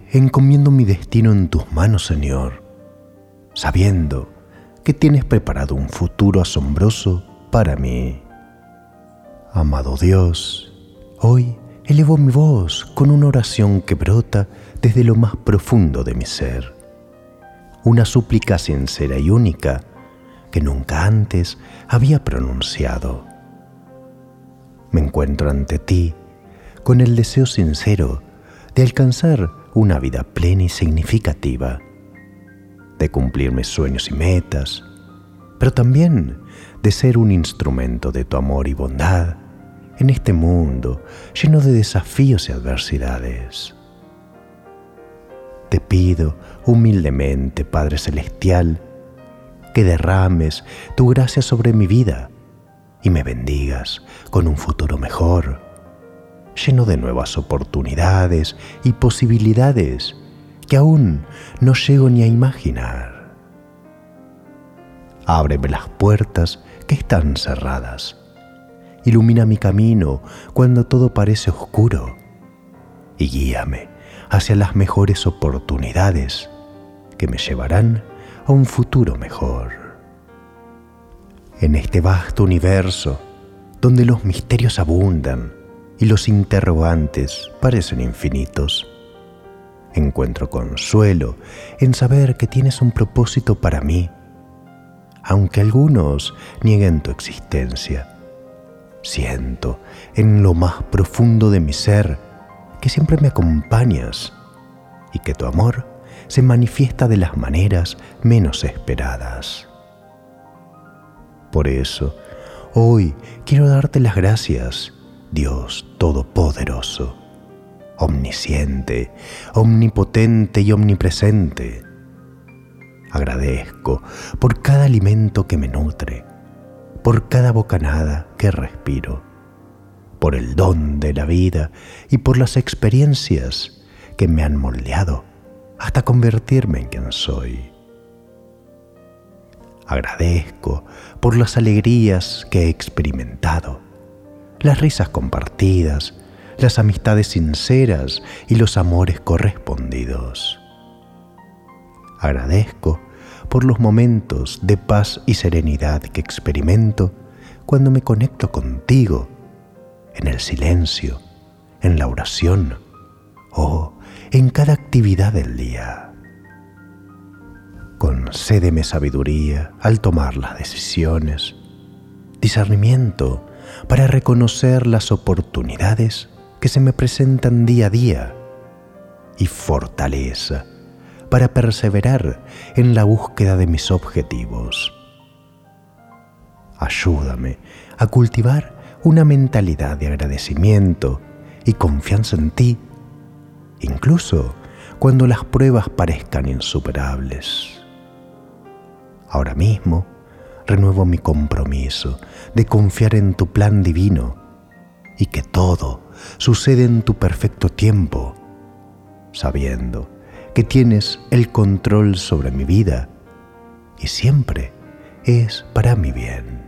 encomiendo mi destino en tus manos, Señor, sabiendo que tienes preparado un futuro asombroso para mí. Amado Dios, hoy elevo mi voz con una oración que brota desde lo más profundo de mi ser. Una súplica sincera y única que nunca antes había pronunciado. Me encuentro ante ti con el deseo sincero de alcanzar una vida plena y significativa, de cumplir mis sueños y metas, pero también de ser un instrumento de tu amor y bondad en este mundo lleno de desafíos y adversidades. Te pido humildemente, Padre Celestial, que derrames tu gracia sobre mi vida y me bendigas con un futuro mejor, lleno de nuevas oportunidades y posibilidades que aún no llego ni a imaginar. Ábreme las puertas que están cerradas. Ilumina mi camino cuando todo parece oscuro y guíame hacia las mejores oportunidades que me llevarán a un futuro mejor. En este vasto universo, donde los misterios abundan y los interrogantes parecen infinitos, encuentro consuelo en saber que tienes un propósito para mí, aunque algunos nieguen tu existencia. Siento en lo más profundo de mi ser que siempre me acompañas y que tu amor se manifiesta de las maneras menos esperadas. Por eso, hoy quiero darte las gracias, Dios Todopoderoso, omnisciente, omnipotente y omnipresente. Agradezco por cada alimento que me nutre, por cada bocanada que respiro, por el don de la vida y por las experiencias que me han moldeado hasta convertirme en quien soy. Agradezco por las alegrías que he experimentado, las risas compartidas, las amistades sinceras y los amores correspondidos. Agradezco por los momentos de paz y serenidad que experimento cuando me conecto contigo, en el silencio, en la oración o en cada actividad del día. Concédeme sabiduría al tomar las decisiones, discernimiento para reconocer las oportunidades que se me presentan día a día y fortaleza para perseverar en la búsqueda de mis objetivos. Ayúdame a cultivar una mentalidad de agradecimiento y confianza en ti, incluso cuando las pruebas parezcan insuperables. Ahora mismo renuevo mi compromiso de confiar en tu plan divino y que todo sucede en tu perfecto tiempo, sabiendo que tienes el control sobre mi vida y siempre es para mi bien.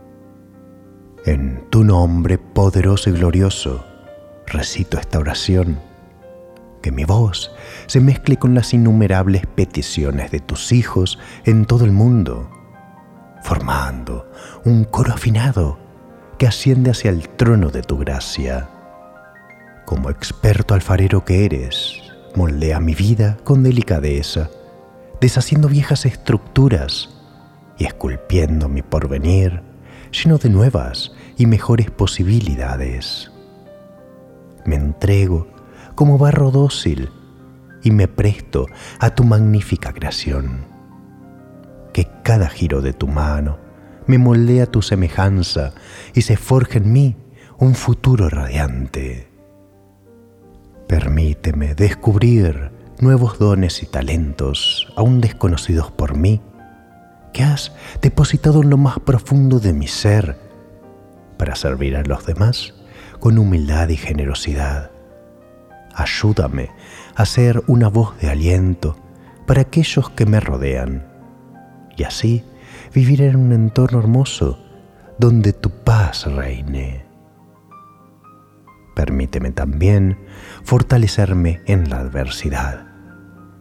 En tu nombre poderoso y glorioso recito esta oración, que mi voz se mezcle con las innumerables peticiones de tus hijos en todo el mundo, formando un coro afinado que asciende hacia el trono de tu gracia. Como experto alfarero que eres, moldea mi vida con delicadeza, deshaciendo viejas estructuras y esculpiendo mi porvenir lleno de nuevas y mejores posibilidades. Me entrego como barro dócil y me presto a tu magnífica creación. Que cada giro de tu mano me moldee a tu semejanza y se forje en mí un futuro radiante. Permíteme descubrir nuevos dones y talentos aún desconocidos por mí, que has depositado en lo más profundo de mi ser para servir a los demás con humildad y generosidad. Ayúdame a ser una voz de aliento para aquellos que me rodean y así vivir en un entorno hermoso donde tu paz reine. Permíteme también fortalecerme en la adversidad,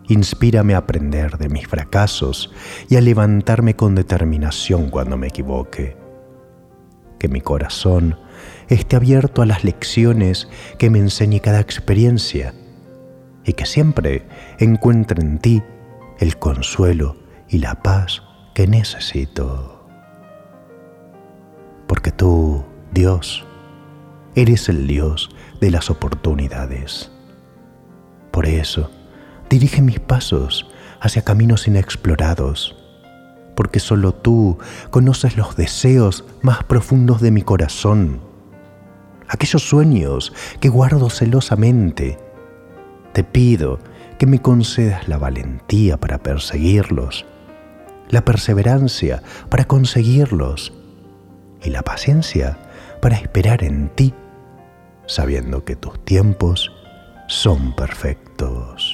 Inspírame a aprender de mis fracasos y a levantarme con determinación cuando me equivoque. Que mi corazón esté abierto a las lecciones que me enseñe cada experiencia y que siempre encuentre en ti el consuelo y la paz que necesito. Porque tú, Dios, eres el Dios de las oportunidades. Por eso, dirige mis pasos hacia caminos inexplorados, porque solo tú conoces los deseos más profundos de mi corazón, aquellos sueños que guardo celosamente. Te pido que me concedas la valentía para perseguirlos, la perseverancia para conseguirlos y la paciencia para esperar en ti, sabiendo que tus tiempos son perfectos.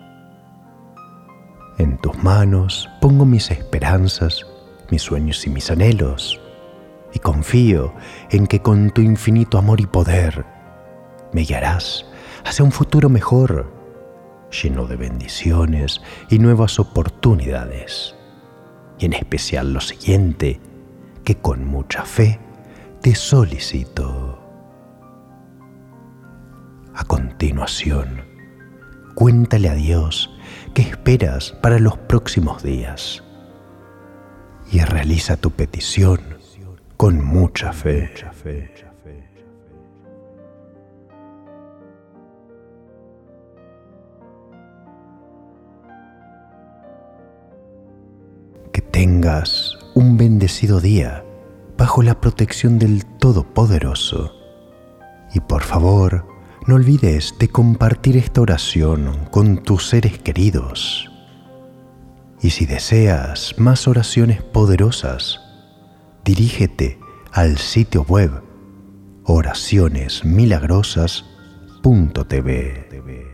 En tus manos pongo mis esperanzas, mis sueños y mis anhelos, y confío en que con tu infinito amor y poder me guiarás hacia un futuro mejor, lleno de bendiciones y nuevas oportunidades. Y en especial lo siguiente, que con mucha fe te solicito. A continuación, cuéntale a Dios qué esperas para los próximos días y realiza tu petición con mucha fe. Que tengas un bendecido día bajo la protección del Todopoderoso. Y por favor, no olvides de compartir esta oración con tus seres queridos. Y si deseas más oraciones poderosas, dirígete al sitio web oracionesmilagrosas.tv.